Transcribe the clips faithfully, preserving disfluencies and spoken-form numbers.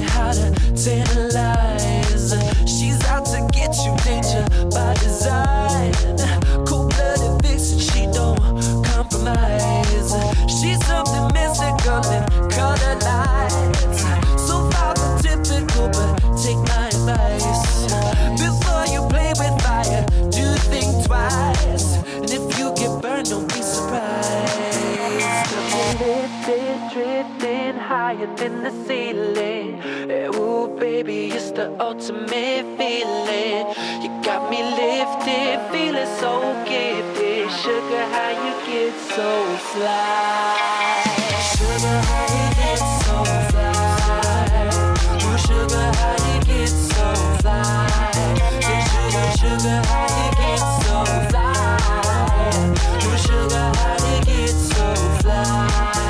how to tantalize. She's out to get you, danger by design. Cold-blooded vixen, she don't compromise. She's something mystical and color lights. So far from typical, but take my advice. Before you play with fire, do think twice. And if you get burned, don't be surprised. Lifted, drifting higher than the ceiling. Ooh, baby, it's the ultimate feeling. You got me lifted, feeling so gifted. Sugar, how you get so fly? Sugar, how you get so fly? Ooh, sugar, how you get so fly? Say, sugar, sugar, how you get so fly? Ooh, sugar, how you get so fly?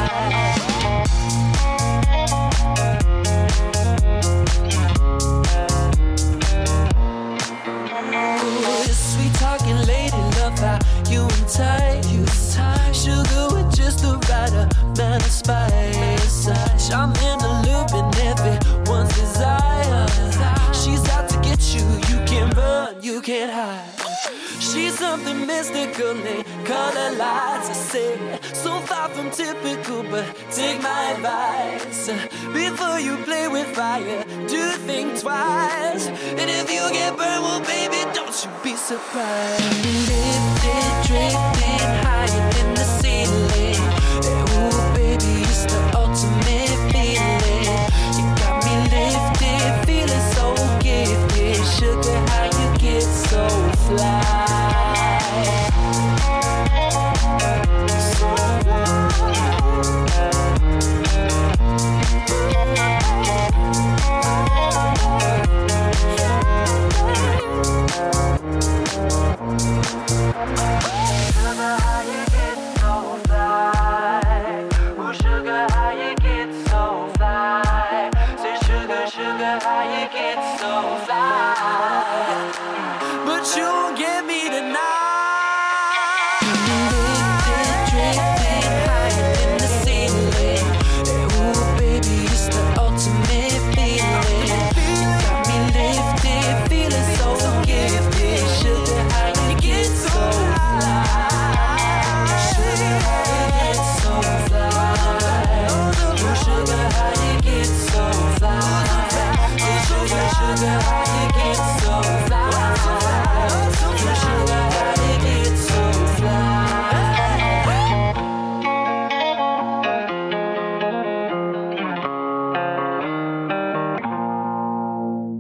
Sweet talking lady, love how you entice. Sugar with just the right amount of spice. Charming, alluring, everyone's desire. She's out to get you, you can't run, you can't hide. She's something mystical and color lights. I say, so far from typical, but take my advice. Before you play with fire, do think twice. And if you get burned, well, baby, don't you be surprised. Lifted, drifting higher than the ceiling. Ooh, baby, it's the ultimate feeling. You got me lifted, feeling so gifted. Sugar, how you get so fly? Feeling so gifted.